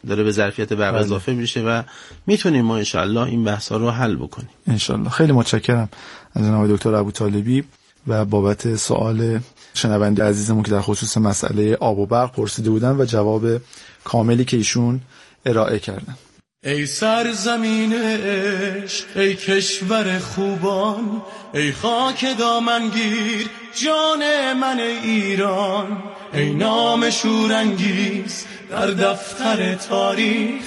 داره به ظرفیت برق اضافه میشه و میتونیم ما انشالله این بحثا رو حل بکنیم انشالله. خیلی متشکرم از جناب دکتر ابوطالبی و بابت سوال شنونده عزیزمون که در خصوص مسئله آب و برق پرسیده بودن و جواب کاملی که ایشون ارائه کردن. ای سرزمین عشق، ای کشور خوبان، ای خاک دامنگیر جان من ایران، ای نام شورانگیز در دفتر تاریخ،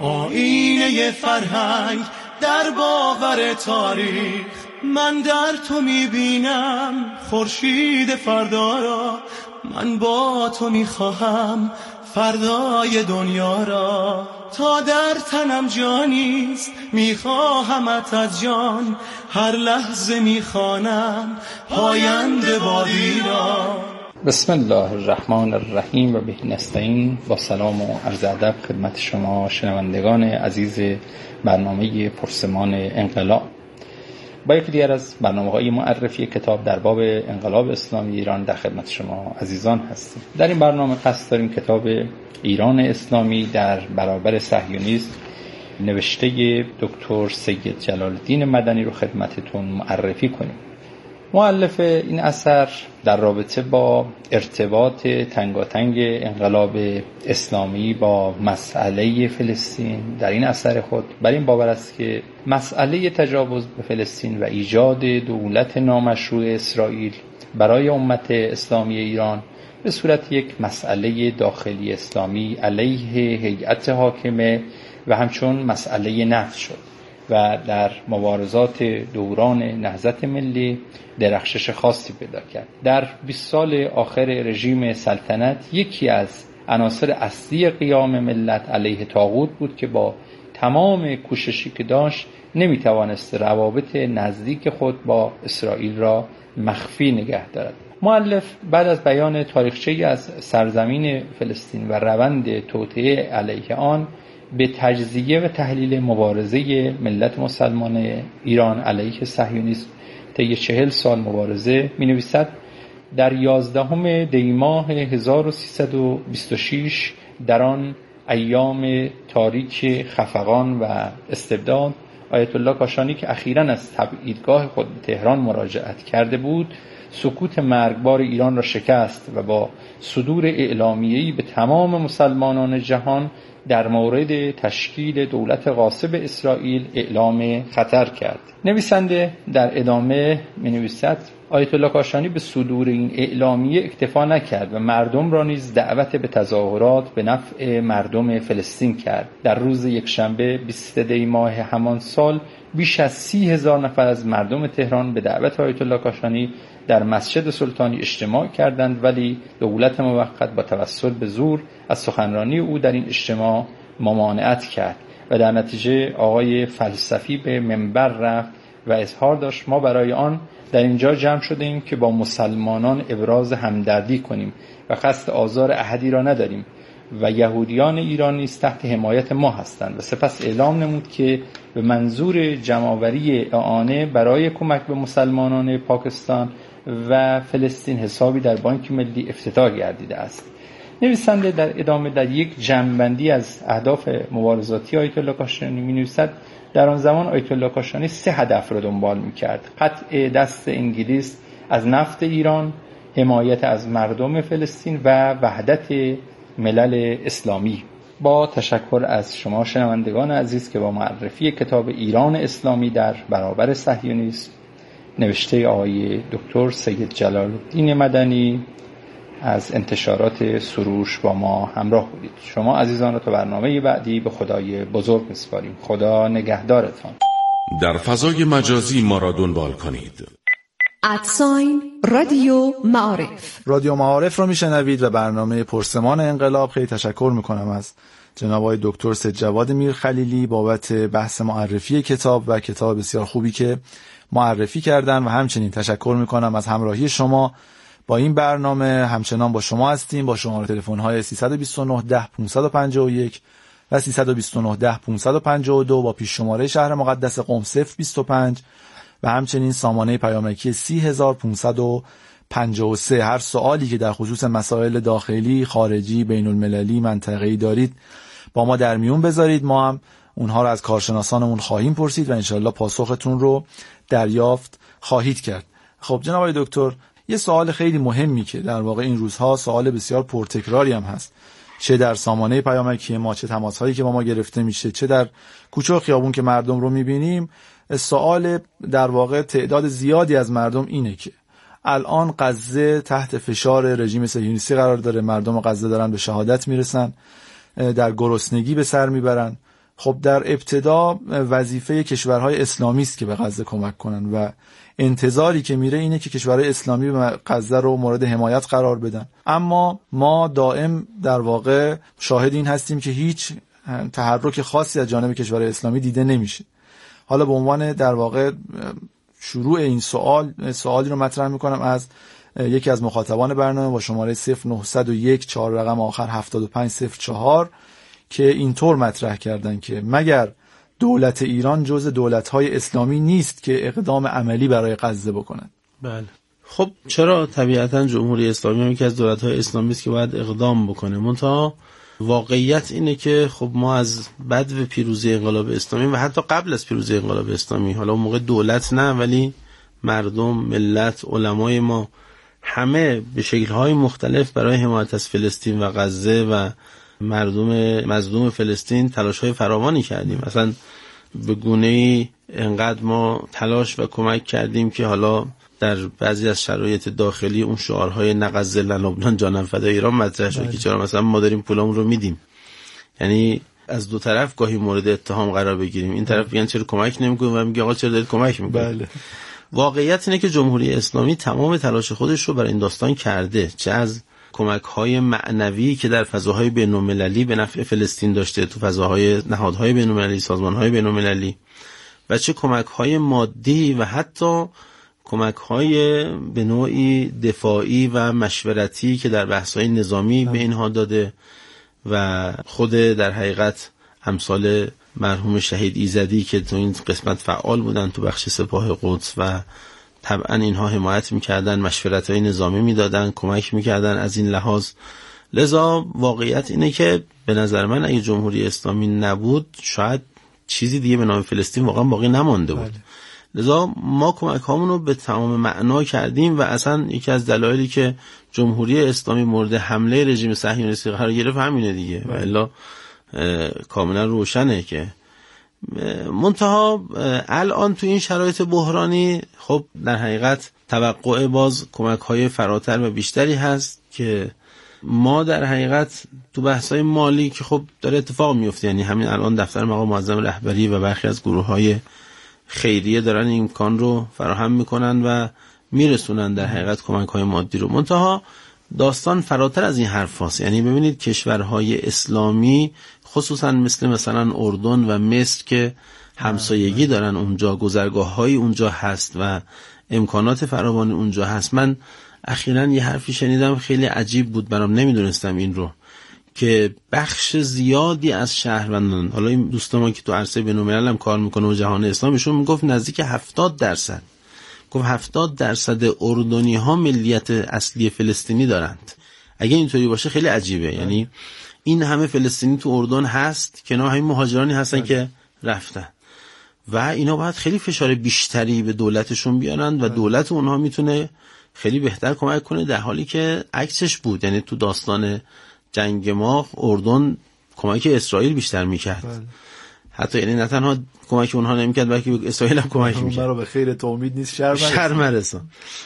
آینه فرهنگ در باور تاریخ. من در تو میبینم خورشید فردا را، من با تو میخواهم فردای دنیا را. تا در تنم جانیست میخواهمت از جان، هر لحظه میخوانم پاینده بادی را. بسم الله الرحمن الرحیم و به نستعین. با سلام و عرض ادب خدمت شما شنوندگان عزیز برنامه پرسمان انقلاب. با یکی دیگر از برنامه‌های معرفی کتاب در باب انقلاب اسلامی ایران در خدمت شما عزیزان هستیم. در این برنامه قصد داریم کتاب ایران اسلامی در برابر صهیونیسم نوشته دکتر سید جلال الدین مدنی رو خدمتتون معرفی کنیم. مؤلف این اثر در رابطه با ارتباط تنگاتنگ انقلاب اسلامی با مسئله فلسطین در این اثر خود بر این باور است که مسئله تجاوز به فلسطین و ایجاد دولت نامشروع اسرائیل برای امت اسلامی ایران به صورت یک مسئله داخلی اسلامی علیه هیئت حاکمه و همچون مسئله نفت شد و در مبارزات دوران نهضت ملی درخشش خاصی پیدا کرد. در 20 سال آخر رژیم سلطنت یکی از عناصر اصلی قیام ملت علیه طاغوت بود که با تمام کوششی که داشت نمیتوانست روابط نزدیک خود با اسرائیل را مخفی نگه دارد. مؤلف بعد از بیان تاریخچه‌ای از سرزمین فلسطین و روند توطئه علیه آن به تجزیه و تحلیل مبارزه ملت مسلمان ایران علیه صهیونیسم طی 40 سال مبارزه می‌نویسد: در 11 دی ماه 1326 در آن ایام تاریک خفقان و استبداد، آیت الله کاشانی که اخیراً از تبعیدگاه خود به تهران مراجعت کرده بود سکوت مرگبار ایران را شکست و با صدور اعلامیه‌ای به تمام مسلمانان جهان در مورد تشکیل دولت غاصب اسرائیل اعلام خطر کرد. نویسنده در ادامه می‌نویسد: آیت الله کاشانی به صدور این اعلامیه اکتفا نکرد و مردم را نیز دعوت به تظاهرات به نفع مردم فلسطین کرد. در روز یکشنبه 20 دی ماه همان سال بیش از 30,000 نفر از مردم تهران به دعوت آیت الله کاشانی در مسجد سلطانی اجتماع کردند، ولی دولت موقت با توسل به زور از سخنرانی او در این اجتماع ممانعت کرد و در نتیجه آقای فلسفی به منبر رفت و اظهار داشت: ما برای آن در اینجا جمع شدیم که با مسلمانان ابراز همدردی کنیم و قصد آزار احدی را نداریم و یهودیان ایران نیز تحت حمایت ما هستند. و سپس اعلام نمود که به منظور جمع‌آوری اعانه برای کمک به مسلمانان پاکستان و فلسطین حسابی در بانک ملی افتتاح گردیده است. نویسنده در ادامه در یک جمع‌بندی از اهداف مبارزاتی آیت الله کاشانی می‌نویسد: در آن زمان آیت الله کاشانی 3 هدف را دنبال می‌کرد: قطع دست انگلیس از نفت ایران، حمایت از مردم فلسطین و وحدت ملل اسلامی. با تشکر از شما شنوندگان عزیز که با معرفی کتاب ایران اسلامی در برابر صهیونیسم نوشته آقای دکتر سید جلال الدین مدنی از انتشارات سروش با ما همراه بودید. شما عزیزان را تا برنامه بعدی به خدای بزرگ می‌سپاریم. خدا نگهدارتان. در فضای مجازی ما را دنبال کنید. رادیو معارف. رادیو معارف رو میشنوید و برنامه پرسمان انقلاب. خیلی تشکر میکنم از جناب آقای دکتر سید جواد میرخلیلی بابت بحث معرفی کتاب و کتاب بسیار خوبی که معرفی کردن و همچنین تشکر میکنم از همراهی شما با این برنامه. همچنان با شما هستیم با شماره تلفن های 329 10 551 و 329 10 552 با پیش شماره شهر مقدس قم 025 و همچنین سامانه پیامکی 30553. هر سوالی که در خصوص مسائل داخلی، خارجی، بین المللی، منطقه‌ای دارید با ما در میون بذارید، ما هم اونها رو از کارشناسانمون خواهیم پرسید و انشالله پاسختون رو دریافت خواهید کرد. خب جناب آقای دکتر، یه سوال خیلی مهمی که در واقع این روزها سوال بسیار پرتکراری هم هست، چه در سامانه پیامکی ما، چه تماس‌هایی که با ما گرفته میشه، چه در کوچه و خیابون که مردم رو میبینیم، سوال در واقع تعداد زیادی از مردم اینه که الان غزه تحت فشار رژیم صهیونیستی قرار داره، مردم غزه دارن به شهادت میرسن، در گرسنگی به سر میبرن. خب در ابتدا وظیفه کشورهای اسلامی است که به غزه کمک کنن و انتظاری که میره اینه که کشورهای اسلامی به غزه رو مورد حمایت قرار بدن، اما ما دائم در واقع شاهد این هستیم که هیچ تحرک خاصی از جانب کشورهای اسلامی دیده نمیشه. حالا به عنوان در واقع شروع این سوالی رو مطرح میکنم از یکی از مخاطبان برنامه با شماره 0901 4 رقم آخر 7504 که اینطور مطرح کردن که مگر دولت ایران جز دولت‌های اسلامی نیست که اقدام عملی برای غزه بکنن؟ بله. خب چرا؟ طبیعتاً جمهوری اسلامی هم یکی از دولت‌های اسلامی است که باید اقدام بکنه. منتها واقعیت اینه که خب ما از بدو پیروزی انقلاب اسلامی و حتی قبل از پیروزی انقلاب اسلامی، حالا اون موقع دولت نه ولی مردم، ملت، علمای ما همه به شکل‌های مختلف برای حمایت از فلسطین و غزه و مردم مظلوم فلسطین تلاش‌های فراوانی کردیم. مثلا به گونه‌ای انقدر ما تلاش و کمک کردیم که حالا در بعضی از شرایط داخلی اون شعارهای نه غزه نه لبنان جانم فدای ایران مطرح شد که چرا مثلا ما داریم پولامون رو میدیم. یعنی از دو طرف گاهی مورد اتهام قرار بگیریم، این طرف میگن چرا کمک نمی‌کنید و میگه آقا چرا دارید کمک می‌کنید. بله. واقعیت اینه که جمهوری اسلامی تمام تلاش خودش رو برای این داستان کرده، چه از کمک‌های معنوی که در فضاهای بین‌المللی به نفع فلسطین داشته، تو فضاهای نهادهای بین‌المللی، سازمان‌های بین‌المللی، و چه کمک‌های مادی و حتی کمک‌های به نوعی دفاعی و مشورتی که در بحث‌های نظامی به اینها داده و خود در حقیقت امثال مرحوم شهید ایزدی که تو این قسمت فعال بودن تو بخش سپاه قدس و طبعا اینها حمایت میکردن، مشورت‌های نظامی میدادن، کمک میکردن از این لحاظ. لذا واقعیت اینه که به نظر من اگه جمهوری اسلامی نبود شاید چیزی دیگه به نام فلسطین واقعا باقی نمانده بود. لذا ما کمک هامون رو به تمام معنا کردیم و اصلا یکی از دلایلی که جمهوری اسلامی مورد حمله رژیم صهیونیستی قرار گرفت همینه دیگه. و الا کاملا روشنه که منتها الان تو این شرایط بحرانی خب در حقیقت توقع باز کمک‌های فراتر و بیشتری هست که ما در حقیقت تو بحث‌های مالی که خب داره اتفاق میفته، یعنی همین الان دفتر مقام معظم رهبری و برخی از گروه‌های خیریه دارن این امکان رو فراهم میکنن و میرسونن در حقیقت کمک‌های مادی رو. منتها داستان فراتر از این حرف هست. یعنی ببینید کشورهای اسلامی خصوصا مثلا اردن و مصر که همسایگی دارن اونجا، گذرگاه‌های اونجا هست و امکانات فراوانی اونجا هست. من اخیراً یه حرفی شنیدم خیلی عجیب بود برام، نمیدونستم این رو، که بخش زیادی از شهروندان، حالا این دوست ما که تو عرصه بین‌الملل هم کار میکنه و جهان اسلامیشون میگفت نزدیک 70%، گفت 70% اردنی ها ملیت اصلی فلسطینی دارند. اگه اینطوری باشه خیلی عجیبه، یعنی این همه فلسطینی تو اردن هست کنار همین مهاجرانی هستن که رفتن و اینا باید خیلی فشار بیشتری به دولتشون بیارن و دولت اونها میتونه خیلی بهتر کمک کنه، در حالی که عکسش بود. یعنی تو داستان جنگ ما اردن کمک اسرائیل بیشتر میکرد. حتی یعنی نه تنها کمک اونها نمیکرد بلکه اسرائیل هم کمک میکرد. مرا به خیر تو امید نیست شر مرسان.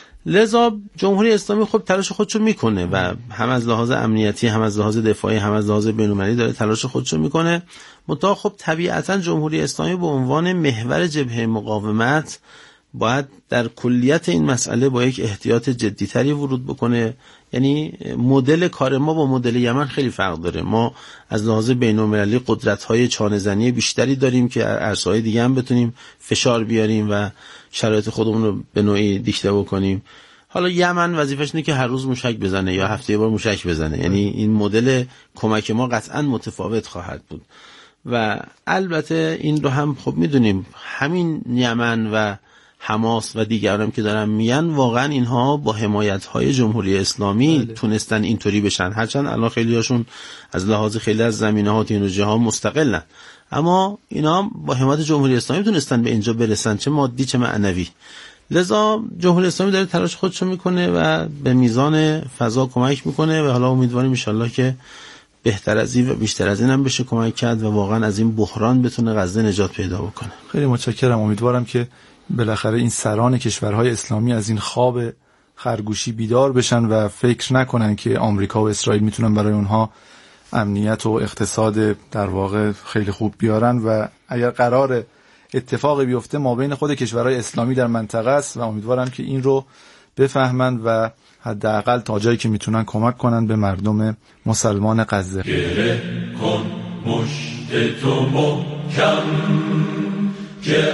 لذا جمهوری اسلامی خب تلاش خودشو میکنه و هم از لحاظ امنیتی، هم از لحاظ دفاعی، هم از لحاظ بین‌المللی داره تلاش خودشو میکنه. منتها خب طبیعتا جمهوری اسلامی به عنوان محور جبهه مقاومت باید در کلیت این مسئله با یک احتیاط جدیتری ورود بکنه. یعنی مدل کار ما با مدل یمن خیلی فرق داره. ما از لحاظ بین‌المللی قدرت‌های چانه‌زنی بیشتری داریم که عرصه‌های دیگه هم بتونیم فشار بیاریم و شرایط خودمون رو به نوعی دیکته بکنیم. حالا یمن وظیفش اینه که هر روز موشک بزنه یا هفته یه بار موشک بزنه. یعنی این مدل کمک ما قطعاً متفاوت خواهد بود. و البته این رو هم خب میدونیم همین یمن و حماس و دیگران که دارن میگن واقعا اینها با حمایت‌های جمهوری اسلامی تونستن اینطوری بشن، هرچند الان خیلی هاشون از لحاظ خیلی از زمینه‌ها و تکنولوژی‌ها مستقلن، اما اینا با حمایت جمهوری اسلامی تونستن به اینجا برسن، چه مادی چه معنوی. لذا جمهوری اسلامی داره تلاش خودشو میکنه و به میزان فضا کمک میکنه و حالا امیدواریم ان شاءالله که بهتر از این و بیشتر از این هم بشه کمک کرد و واقعا از این بحران بتونه غزه نجات پیدا بکنه. خیلی متشکرم. امیدوارم که بالاخره این سران کشورهای اسلامی از این خواب خرگوشی بیدار بشن و فکر نکنن که آمریکا و اسرائیل میتونن برای اونها امنیت و اقتصاد در واقع خیلی خوب بیارن و اگر قرار اتفاقی بیفته ما بین خود کشورهای اسلامی در منطقه است و امیدوارم که این رو بفهمند و حداقل تا جایی که میتونن کمک کنن به مردم مسلمان غزه. گره کن مشت تو محکم که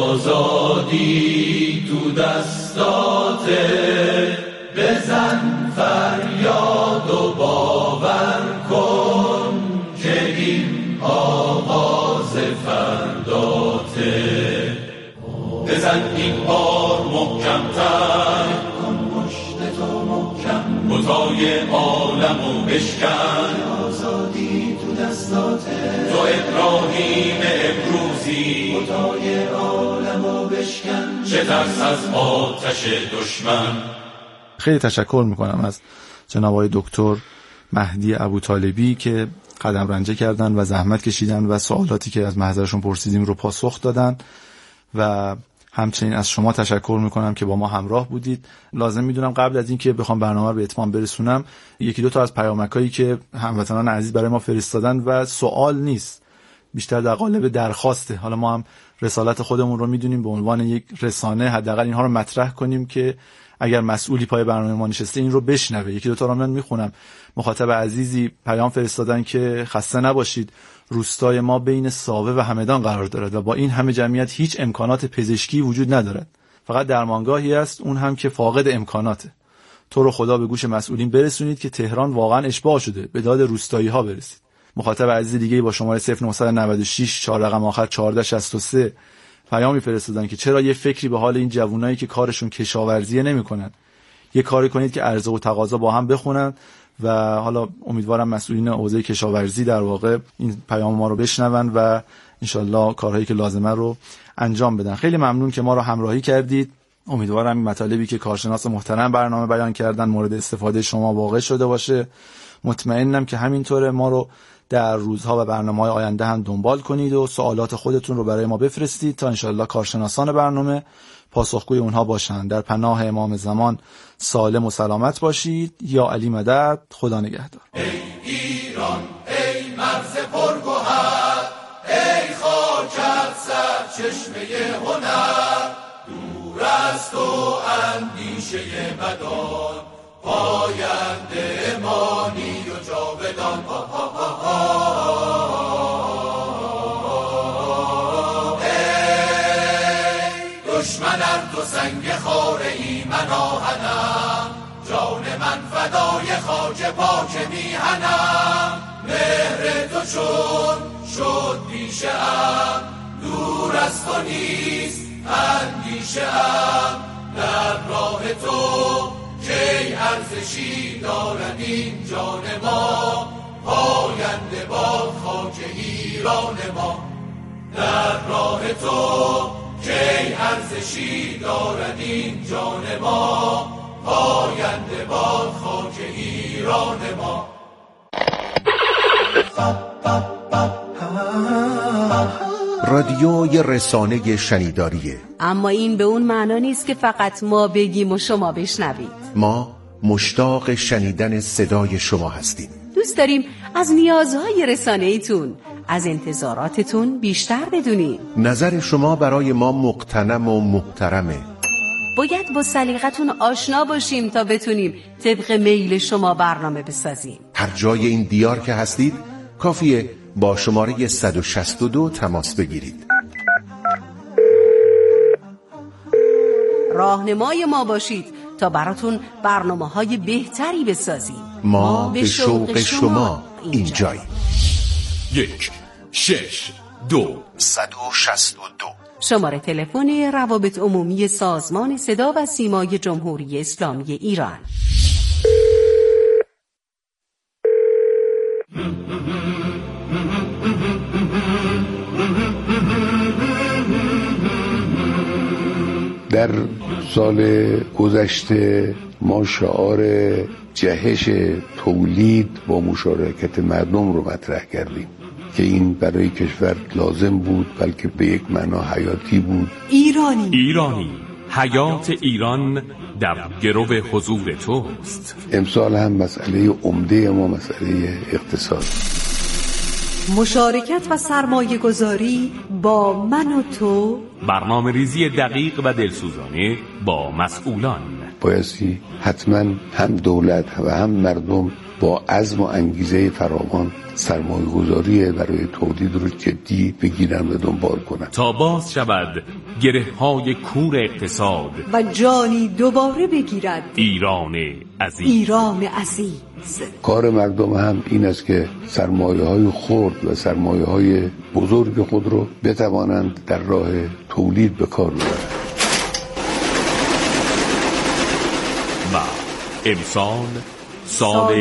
آزادی تو دستاته، بزن فریاد و باور کن که این آغاز فرداته. بزن این بار محکم‌تر کن مشت تو محکم، بتای عالمو بشکن، آزادی تو دستاته، تو ابراهیم امروزی، بتای عالمو بشکن، چه ترس از آتش دشمن. خیلی تشکر میکنم از جناب آقای دکتر مهدی ابوطالبی که قدم رنجه کردن و زحمت کشیدن و سوالاتی که از محضرشون پرسیدیم رو پاسخ دادن و همچنین از شما تشکر میکنم که با ما همراه بودید. لازم میدونم قبل از این که بخوام برنامه رو به اتمام برسونم یکی دو تا از پیامکایی که هموطنان عزیز برای ما فرستادن و سوال نیست، بیشتر در قالب درخواسته. حالا ما هم رسالت خودمون رو میدونیم به عنوان یک رسانه حداقل اینها رو مطرح کنیم که اگر مسئولی پای برنامه ما نشسته این رو بشنوه. یکی دو تا رو من میخونم. مخاطب عزیزی پیام فرستادن که خسته نباشید، روستای ما بین ساوه و همدان قرار دارد و با این همه جمعیت هیچ امکانات پزشکی وجود ندارد، فقط درمانگاهی است، اون هم که فاقد امکاناته. تو رو خدا به گوش مسئولین برسونید که تهران واقعا اشباع شده، به داد روستایی ها برسید. مخاطب عزیز دیگه با شماره 0996 4 رقم آخر 1463 پیامی فرستادن که چرا یه فکری به حال این جوونایی که کارشون کشاورزی نمی‌کنن، یه کاری کنید که عرضه و تقاضا با هم بخونن و حالا امیدوارم مسئولین حوزه کشاورزی در واقع این پیام ما رو بشنون و انشالله کارهایی که لازمه رو انجام بدن. خیلی ممنون که ما رو همراهی کردید. امیدوارم این مطالبی که کارشناس محترم برنامه بیان کردن مورد استفاده شما واقع شده باشه. مطمئنم که همینطوره ما رو در روزها و برنامه‌های آینده هم دنبال کنید و سوالات خودتون رو برای ما بفرستید تا انشالله کارشناسان برنامه پاسخگوی اونها باشن. در پناه امام زمان سالم و سلامت باشید. یا علی مدد. خدا نگهدار. ای ایران ای مرز پرگوهر، ای خاکت سرچشمه هنر، دور از تو اندیشه بدان، پاینده مانی و جاودان. دشمنم تو سنگ خاره ای من آهنم، جان من فدای خاک پاک میهنم. مهر تو چون شد پیشه ام، دور از تو نیست اندیشه ام. در راه تو کی ارزشی دارد این جان ما، پاینده باد خاک ایران ما. در راه تو کی ارزشی دارد این جان ما، پاینده باد خاک ایران ما. رادیو یه رسانه شنیداریه، اما این به اون معنا نیست که فقط ما بگیم و شما بشنوید. ما مشتاق شنیدن صدای شما هستیم. دوست داریم از نیازهای رسانه‌ایتون، از انتظاراتتون بیشتر بدونیم. نظر شما برای ما مقتنم و محترمه. باید با سلیقتون آشنا باشیم تا بتونیم طبق میل شما برنامه بسازیم. هر جای این دیار که هستید کافیه با شماره 162 تماس بگیرید. راهنمای ما باشید تا براتون برنامه‌های بهتری بسازیم. ما به شوق شما اینجاییم. 1 6 شماره تلفن روابط عمومی سازمان صدا و سیمای جمهوری اسلامی ایران. در سال گذشته ما شعار جهش تولید با مشارکت مردم رو مطرح کردیم که این برای کشور لازم بود، بلکه به یک معنا حیاتی بود. ایرانی حیات ایران در گرو حضور توست. امسال هم مسئله عمده ما مسئله اقتصاد. مشارکت و سرمایه گذاری با من و تو، برنامه ریزی دقیق و دلسوزانه با مسئولان. بایستی حتما هم دولت و هم مردم با عزم و انگیزه فراوان سرمایه گذاری برای تولید رو جدی بگیرن و دنبال کنن تا باز شود گره های کور اقتصاد و جانی دوباره بگیرد ایران عزیز. ایران عزیز. کار مردم هم این است که سرمایه های خرد و سرمایه های بزرگ خود رو بتوانند در راه تولید به کار ببرند. و امسال سال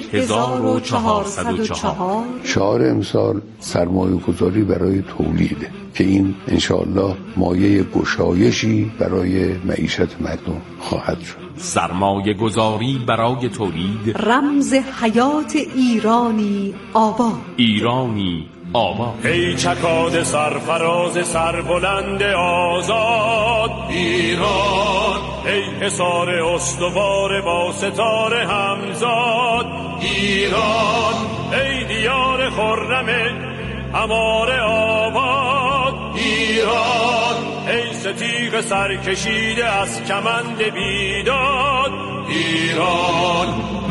1404 شعار امسال سرمایه گذاری برای تولیده که این انشاءالله مایه گشایشی برای معیشت مردم خواهد شد. سرمایه گذاری برای تولید، رمز حیات ایرانی آباد. ایرانی آباد. ای چکاد سرفراز سربلند آزاد ایران، ای حصار استوار با ستاره همزاد ایران، ای دیار خرم همار آباد ایران، ای ستیغ سرکشیده از کمند بیداد ایران.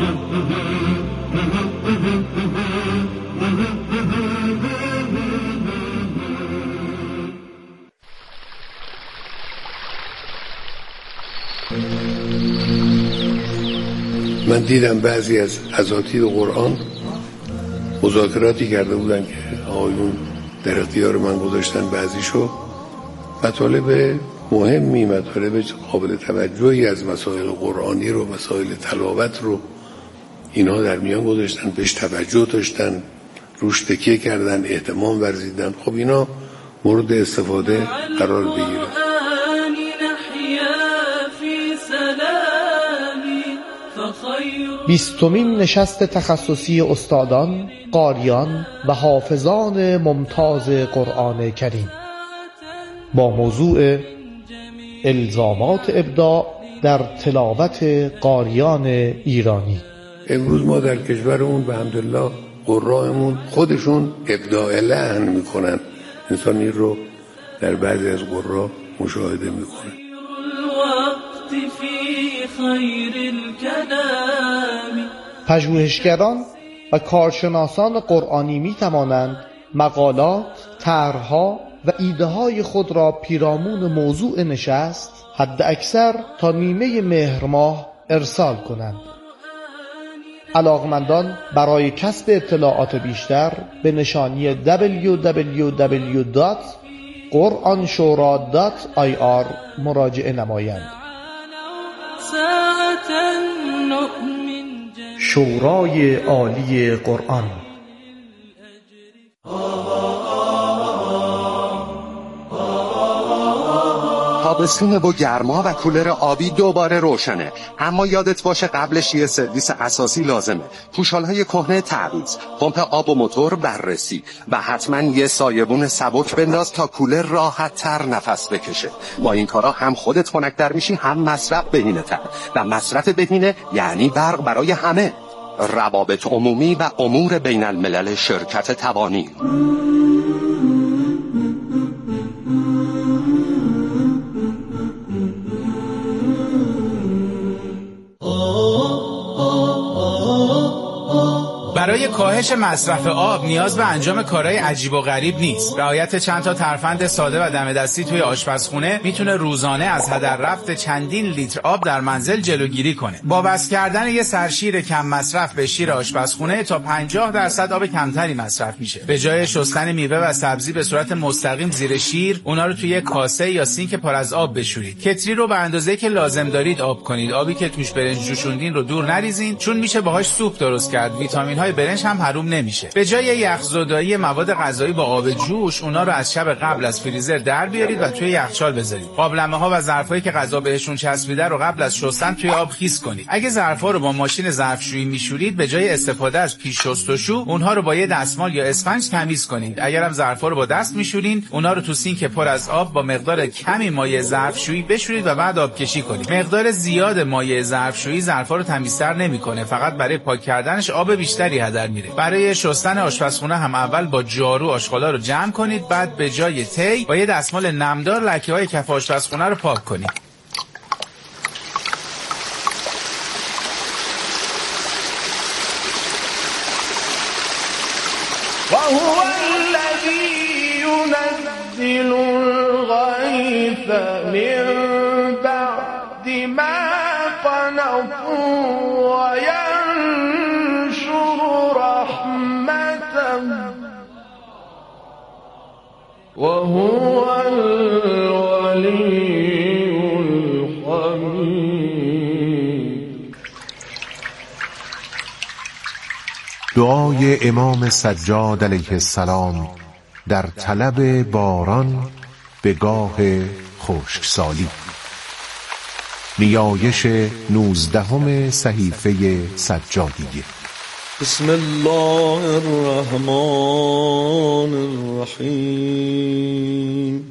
من دیدم بعضی از اساتید قرآن مذاکراتی کرده بودن که آقایون در اختیار من گذاشتن، بعضیشو مطالب مهمی، مطالب قابل توجهی از مسائل قرآنی رو، مسائل تلاوت رو اینها در میان گذاشتن، بهش توجه داشتن، روش تکیه کردن، اهتمام ورزیدن. خب اینا مورد استفاده قرار بگیره. 20مین نشست تخصصی استادان، قاریان و حافظان ممتاز قرآن کریم با موضوع الزامات ابداع در تلاوت قاریان ایرانی. امروز ما در کشورمون به حمدالله قرائمون خودشون ابداع لحن میکنن. انسان این رو در بعضی از قرآ مشاهده میکنه. پژوهشگران و کارشناسان قرآنی می توانند مقالات، طرح‌ها و ایده‌های خود را پیرامون موضوع نشست حد اکثر تا نیمه مهر ماه ارسال کنند. علاقمندان برای کسب اطلاعات بیشتر به نشانی www.quranshura.ir مراجعه نمایند. شورای عالی قرآن. تابستونه و گرما و کولر آبی دوباره روشنه، اما یادت باشه قبلش یه سرویس اساسی لازمه. پوشالهای کهنه تعویض، پمپ آب و موتور بررسی و حتما یه سایبون سبک بنداز تا کولر راحت تر نفس بکشه. با این کارا هم خودت خنک‌تر میشی، هم مصرف بهینه‌تر، و مصرف بهینه یعنی برق برای همه. روابط عمومی و امور بین الملل شرکت تبانی. برای برای کاهش مصرف آب نیاز به انجام کارهای عجیب و غریب نیست. رعایت چند تا ترفند ساده و دم دستی توی آشپزخونه میتونه روزانه از هدر رفت چندین لیتر آب در منزل جلوگیری کنه. با وصل کردن یه سرشیر کم مصرف به شیر آشپزخونه تا 50% آب کمتری مصرف میشه. به جای شستن میوه و سبزی به صورت مستقیم زیر شیر، اونا رو توی کاسه یا سینک پر از آب بشورید. کتری رو به اندازه‌ای که لازم دارید آب کنید. آبی که توش برنج جوشوندین رو دور نریزین، چون میشه باهاش سوپ درست کرد. ویتامین‌های برنج هم حروم نمیشه. به جای یخزدایی مواد غذایی با آب جوش، اونا رو از شب قبل از فریزر در بیارید و توی یخچال بذارید. قابلمه‌ها و ظرفایی که غذا بهشون چسبیده رو قبل از شستن توی آب خیس کنید. اگه ظرفا رو با ماشین ظرفشویی میشورید، به جای استفاده از پیش شستشو، اونها رو با یه دستمال یا اسفنج تمیز کنید. اگرم ظرفا رو با دست میشورین، اونا رو تو سینک پر از آب با مقدار کمی مایع ظرفشویی بشورید و بعد آبکشی کنید. مقدار زیاد مایع ظرفشویی ظرفا رو تمیزتر نمیکنه، فقط برای پاک کردنش آب بیشتری هدر میره. برای شستن آشپزخونه هم اول با جارو آشغالا رو جمع کنید، بعد به جای تی با یه دستمال نمدار لکه‌های کف آشپزخونه رو پاک کنید. وهو الذي ينزل الغيث من بعد ما قنطوا وينشر رحمته وهو الولي الحميد. دعای امام سجاد علیه السلام در طلب باران به گاه خشکسالی. نیایش 19 صحیفه سجادیه. بسم الله الرحمن الرحیم.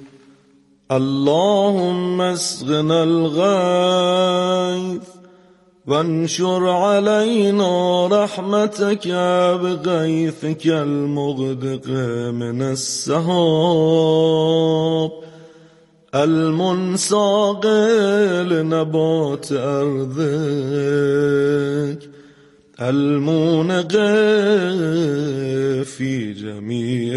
اللهم اسقنا الغیث وانشر علينا رحمتك بغيثك المغدق من السحاب المنساقل نبات أرضك المونق في جميع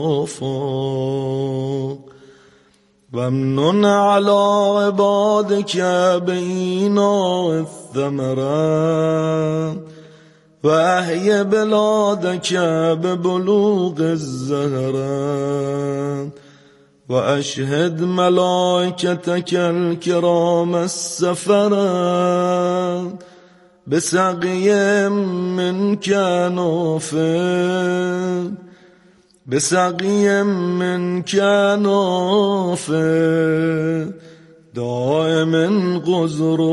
الآفاق وامنن على عبادك بإيناء الثمرات وأحي بلادك ببلوغ الزهرات وأشهد ملائكتك الكرام السفرات بسقي منك نافع بسقي منك نافع دائم غزر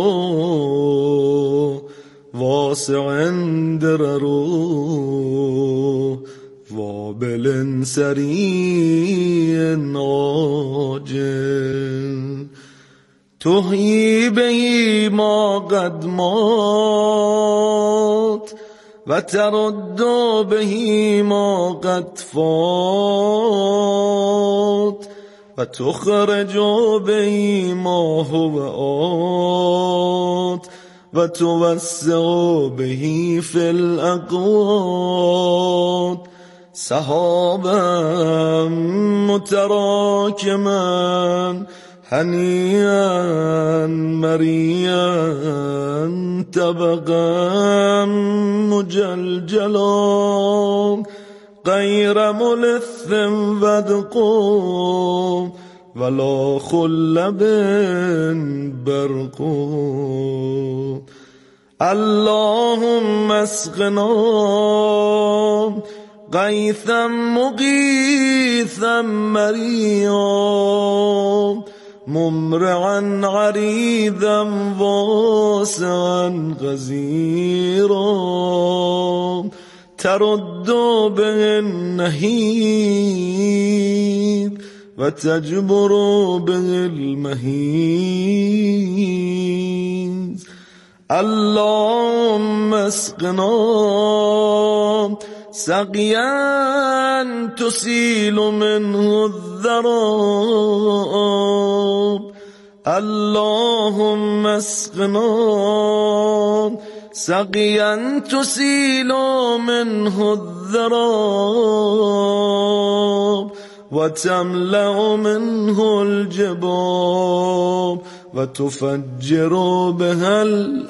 واسع درر وابل سريع عاجل تحيي به ما قد مات وترد به ما قد فات وتخرج به ما هو آت وتوسع به في الأقوات سحابا متراكما هنيئا مريئا طبقا مجلجلا غير ملث ودقو ولا خلب برقو اللهم اسقنا غيثا مغيثا مريئا ممرعا عريضا واسعا غزيرا ترد به النهيب وتجبر به المهيز اللهم اسقنا سقيا تسيل منه الذراب اللهم اسقنا سقيا تسيل منه الذراب وتملأ منه الجباب وتفجر بها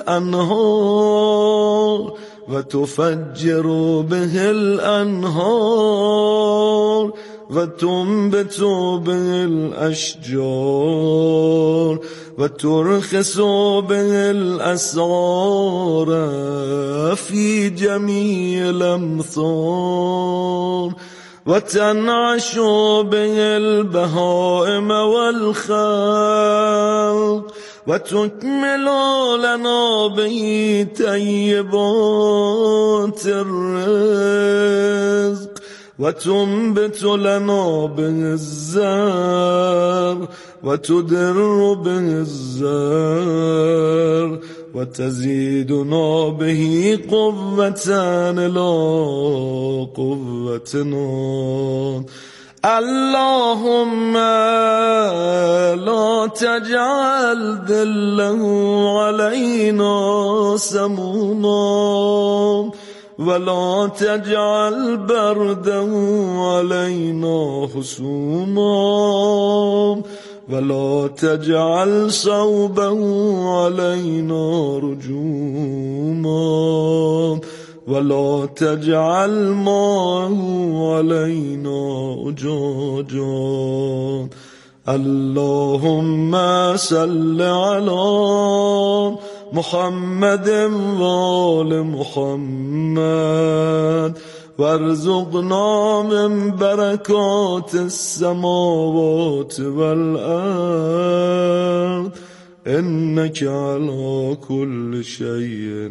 الأنهار وتنبت به الأشجار وترخص به الأسعار في جميع الأمصار وتنعش به البهائم والخلق وتكمل لنا به طيبات الرزق وتنبت لنا به الزرع وتدر به الزرع وتزيدنا به قوة إلى قوتنا. اللهم لا تجعل ذله علينا سموما ولا تجعل برده علينا خصوما ولا تجعل صوبه علينا رجوما ولا تجعل ماءه علينا أجاجا. اللهم صل على محمد وآل محمد وارزقنا من بركات السماوات والأرض إنك على كل شيء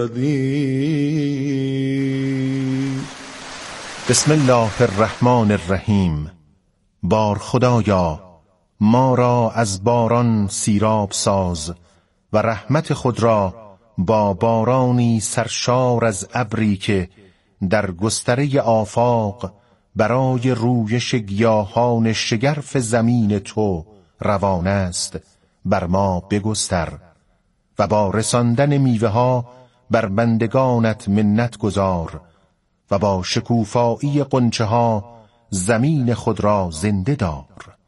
قدير. بسم الله الرحمن الرحیم. بار خدایا ما را از باران سیراب ساز و رحمت خود را با بارانی سرشار از ابری که در گستره آفاق برای رویش گیاهان شگرف زمین تو روان است بر ما بگستر و با رساندن میوه ها بر بندگانت منت گذار و با شکوفایی غنچه ها زمین خود را زنده دار.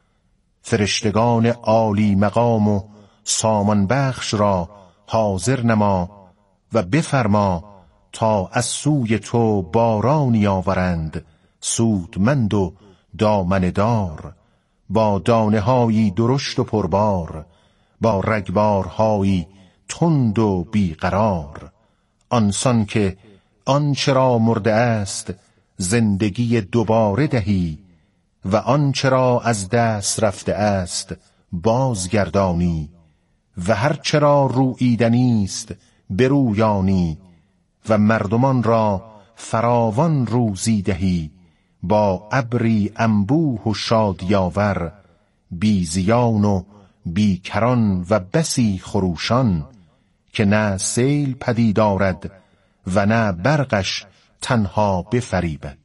فرشتگان عالی مقام و سامان بخش را حاضر نما و بفرما تا از سوی تو بارانی آورند سودمند و دامنه دار با دانه هایی درشت و پربار با رگبارهایی تند و بیقرار. آنسان که آنچه را مرده است زندگی دوباره دهی و آنچه را از دست رفته است بازگردانی و هر چه را روییدنی است برویانی و مردمان را فراوان روزی دهی با ابری انبوه و شادیاور بی زیان و بی کران و بسی خروشان که نه سیل پدید آرد و نه برقش تنها بفریبد.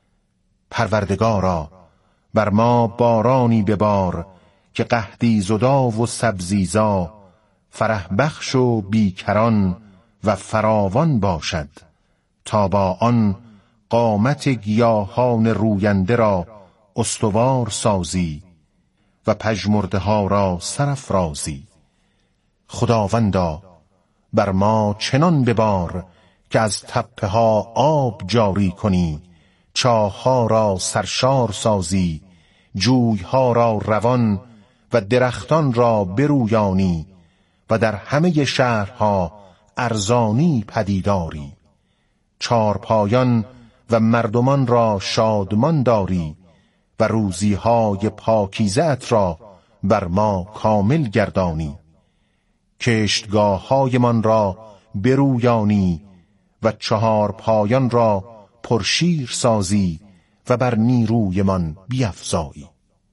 پروردگارا بر ما بارانی ببار که قحطی زدا و سبزیزا فرح بخش و بیکران و فراوان باشد تا با آن قامت گیاهان روینده را استوار سازی و پژمرده ها را سرافرازی. خداوندا بر ما چنان ببار که از تپه ها آب جاری کنی، چاه ها را سرشار سازی، جوی ها را روان و درختان را برویانی و در همه شهرها ارزانی پدیداری. چارپایان و مردمان را شادمان داری و روزیهای پاکیزه‌ات را بر ما کامل گردانی. کشتگاه‌هایمان را برویانی و چهارپایان را پرشیر سازی و بر نیرویمان بیفزایی.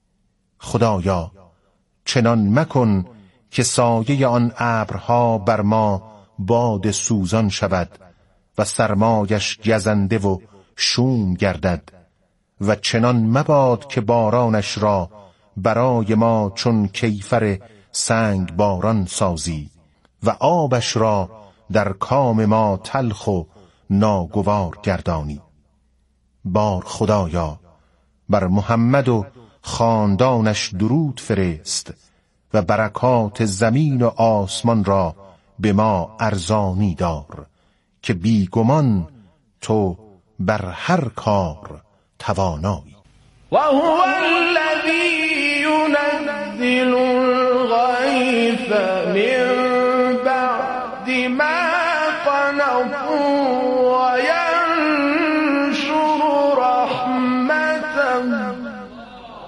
خدایا چنان مکن که سایه آن ابرها بر ما باد سوزان شود و سرمایش گزنده و شوم گردد و چنان مباد که بارانش را برای ما چون کیفر سنگ باران سازی و آبش را در کام ما تلخ و ناگوار گردانی. بار خدایا بر محمد و خاندانش درود فرست و برکات زمین و آسمان را به ما ارزانی دار که بیگمان تو بر هر کار توانایی. و هو الذی ينزل الغیث